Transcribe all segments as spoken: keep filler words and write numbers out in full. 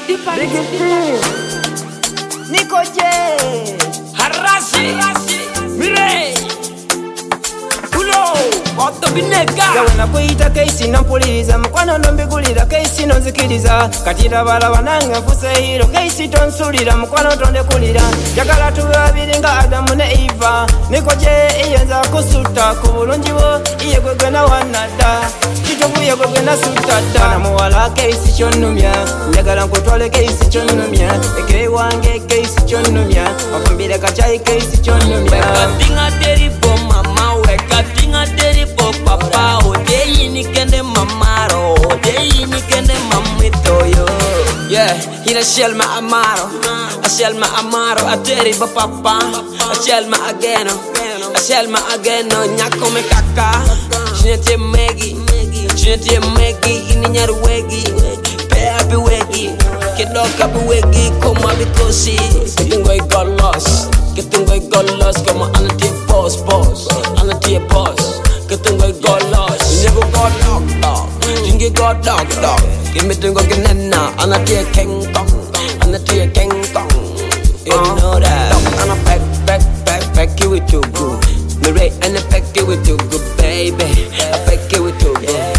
Nico J Harashi Mirei Ulo Otto Bineka Yawe nakuita keisi nampuliriza mukwano ndombigulira keisi nonzikiriza katira bala bananga mfuse hiro keisi tonsulira mukwano tondekulira jagala tube babiri nga Adamu ne Eva Nico J iyenza kusuta ku bulungi bwo iye gwegwe nawanadda kituvuye gwegwe nasuta dda mwana muwala keisi kyonnumya njagala nkutwale keisi kyonnumya ekere wange keisi kyonnumya wafumbire kacayi keisi kyonnumya Wekatinga teri po mama Wekatinga teri po papa Odeyi nikende mamaro Odeyi nikende mamitoyo Yeah, hina shelma amaro A shelma amaro A teri ba papa A shelma ageno A shelma ageno Nyako me kaka Shinete megi Shinete megi Ini nyaru wegi Pe api wegi Kidoka pi wegi Koma bikosi Kitungo I got lost Kitungo I got lost Koma anati boss boss Anati boss Kitungo I got lost Never got locked up Jingi got locked up Give me tungo ginena Anati king kong Anati king kong You know that And I pack pack pack pack you with too good Me rate and I pack you with too good baby I pack you with too good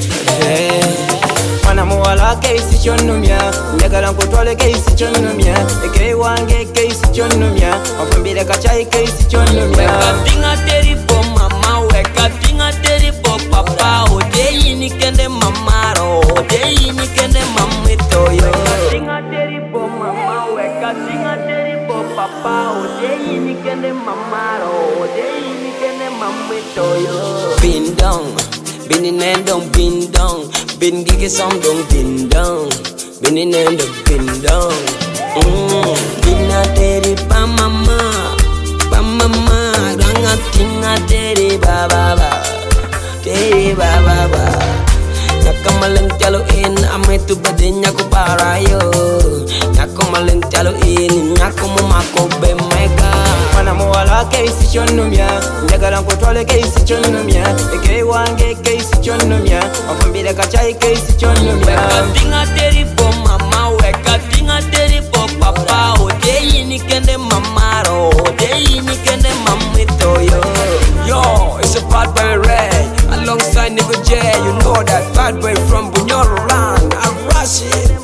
mwana muwala keisi kyonnumya njagala nkutwale keisi kyonnumya ekere wange keisi kyonnumya wafumbire kacayi keisi kyonnumya Wekatinga teri po mama Wekatinga teri po papa Odeyi nikende mamaro Odeyi nikende mamitoyo Wekatinga teri po mama Wekatinga teri po papa Odeyi nikende mamaro Odeyi nikende mamitoyo Bin dong Bin in and dong bin dong Bin gige som dong bin dong Bin in and dong bin dong Bin a teri pa mama Pa mama Ranga tinga teri ba ba ba Teri ba ba ba Nyaka maling talo in Ame tu bade nyako parayo Nyako maling talo in Nyako mumako be mega mwana muwala keisi kyonnumya njagala nkutwale keisi kyonnumya ekere wange keisi kyonnumya wafumbire kacayi keisi kyonnumya Wekatinga teri po mama Wekatinga teri po papa Odeyi nikende mamaro Odeyi nikende mamitoyo Yo, it's a bad boy Ray Alongside Nico J You know that bad boy from Bunyoro Run I rush it